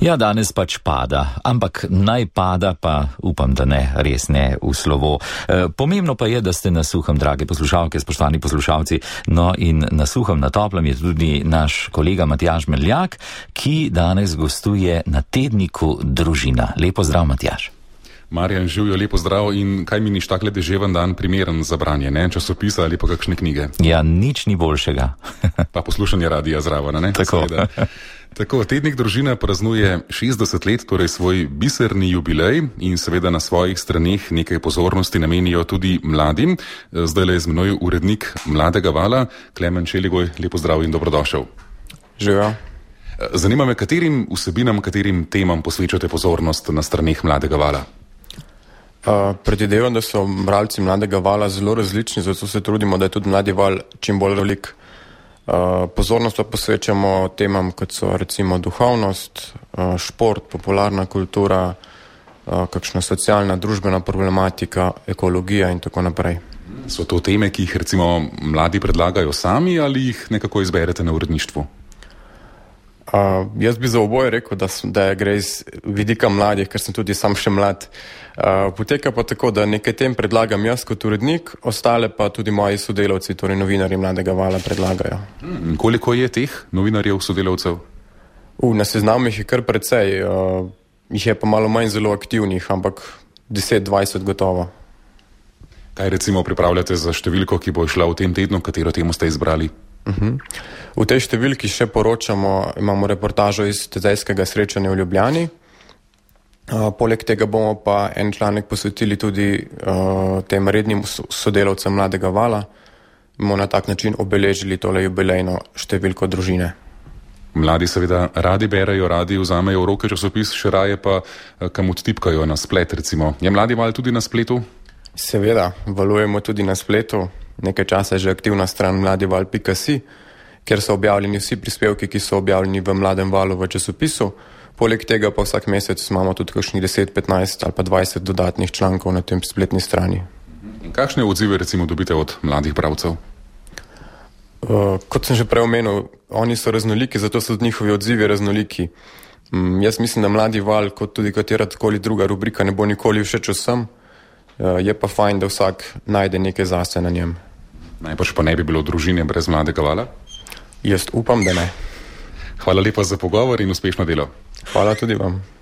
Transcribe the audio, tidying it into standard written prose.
Ja, danes pač pada, ampak naj pada pa upam, da ne, res ne v slovo. Pomembno pa je, da ste na suhem, drage poslušalke, spoštovani poslušalci. No in na suhem, na toplem je tudi naš kolega Matjaž Meljak, ki danes gostuje na tedniku Družina. Lepo zdrav, Matjaž. Marjan, živijo, lepo zdrav in kaj meniš takle deževen dan primeren za branje, ne? Časopisa ali pa kakšne knjige? Ja, nič ni boljšega. Pa poslušanje radija zraven, ne? Tako. Tako, tednik Družina praznuje 60 let, torej svoj biserni jubilej in seveda na svojih straneh nekaj pozornosti namenijo tudi mladim. Zdaj je z menoj urednik Mladega vala, Klemen Čeligoj, lepo zdrav in dobrodošel. Živijo. Zanima me, katerim vsebinam, katerim temam posvečate pozornost na straneh Mladega vala? Predvidevam, da so bralci Mladega vala zelo različni, zato se trudimo, da je tudi Mladi val čim bolj velik. Pozornost pa posvečamo temam, kot so recimo duhovnost, šport, popularna kultura, kakšna socialna, družbena problematika, ekologija in tako naprej. So to teme, ki jih recimo mladi predlagajo sami ali jih nekako izberete na uredništvu? Jaz bi za oboje rekel, da gre iz vidika mladih, ker sem tudi sam še mlad. Poteka pa tako, da nekaj tem predlagam jaz kot urednik, ostale pa tudi moji sodelavci, torej novinarji Mladega vala predlagajo. Koliko je teh novinarjev, sodelavcev? Na seznamih je kar precej, jih je pa malo manj zelo aktivnih, ampak 10-20 gotovo. Kaj recimo pripravljate za številko, ki bo šla v tem tednu, katero temo ste izbrali? V tej številki še poročamo, imamo reportažo iz tedajskega srečanja v Ljubljani. Poleg tega bomo pa en članek posvetili tudi tem rednim sodelavcem Mladega vala. Bomo na tak način obeležili tole jubilejno številko Družine. Mladi seveda radi berejo, radi vzamejo v roke časopis, še raje pa kam odtipkajo na splet recimo. Je Mladi val tudi na spletu? Seveda, valujemo tudi na spletu. Nekaj časa je že aktivna stran mladival.si, kjer so objavljeni vsi prispevki, ki so objavljeni v Mladem valu v časopisu. Poleg tega pa vsak mesec imamo tudi kakšnih 10, 15 ali pa 20 dodatnih člankov na tem spletni strani. In kakšne odzive recimo dobite od mladih bralcev? Kot sem že prej omenil, oni so raznoliki, zato so njihovi odzivi raznoliki. Jaz mislim, da Mladi val, kot tudi katera takoli druga rubrika, ne bo nikoli všeč vsem. Je pa fajn, da vsak najde nekaj zase na njem. Najbrž pa ne bi bilo Družine brez Mladega vala? Jaz upam, da ne. Hvala lepa za pogovor in uspešno delo. Hvala tudi vam.